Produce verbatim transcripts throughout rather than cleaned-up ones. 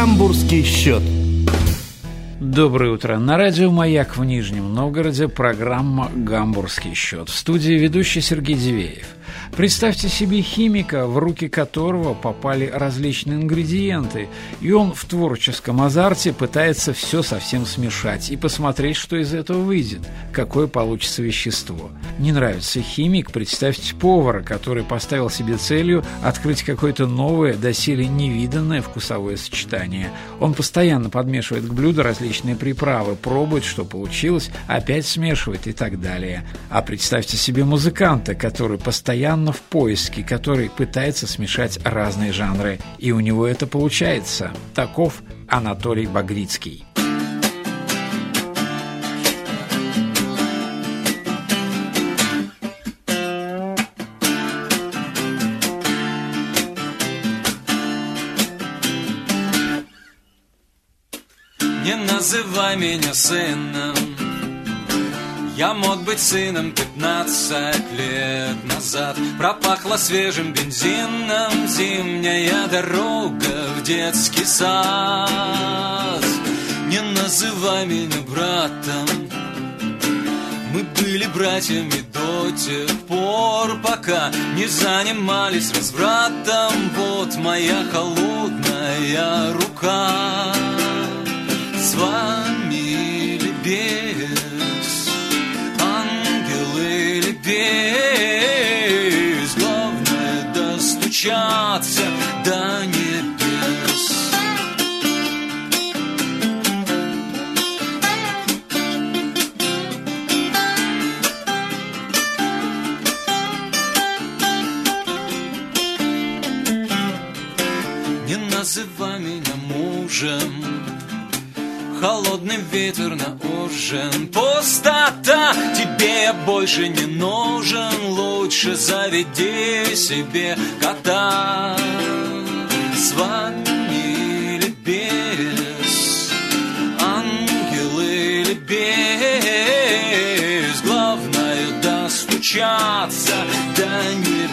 Гамбургский счет. Доброе утро. На радио «Маяк» в Нижнем Новгороде программа «Гамбургский счет». В студии ведущий Сергей Дивеев. Представьте себе химика, в руки которого попали различные ингредиенты, и он в творческом азарте пытается все совсем смешать и посмотреть, что из этого выйдет, какое получится вещество. Не нравится химик? Представьте повара, который поставил себе целью открыть какое-то новое, доселе невиданное вкусовое сочетание. Он постоянно подмешивает к блюду различные приправы, пробует, что получилось, опять смешивает и так далее. А представьте себе музыканта, который постоянно в поиске, который пытается смешать разные жанры, и у него это получается. Таков Анатолий Багрицкий. Не называй меня сыном, я мог быть сыном пятнадцать лет назад. Пропахло свежим бензином зимняя дорога в детский сад. Не называй меня братом, мы были братьями до тех пор, пока не занимались развратом. Вот моя холодная рука. С вами ли без, ангелы ли без, главное достучаться до небес. Не называй меня мужем, холодный ветер на ужин. Пустота, тебе я больше не нужен. Лучше заведи себе кота. С вами ли без, ангелы ли без, главное достучаться до небес.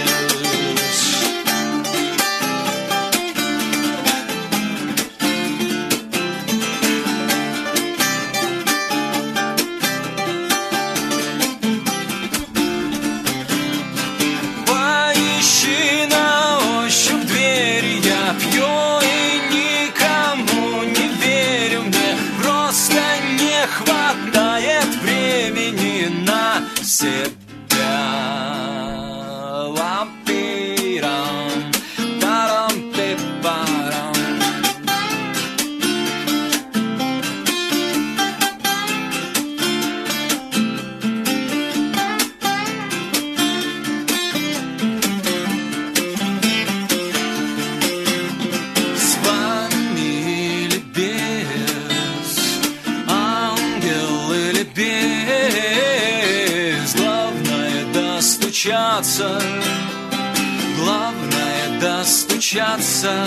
Главное достучаться,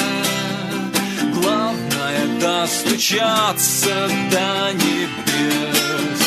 главное достучаться до небес.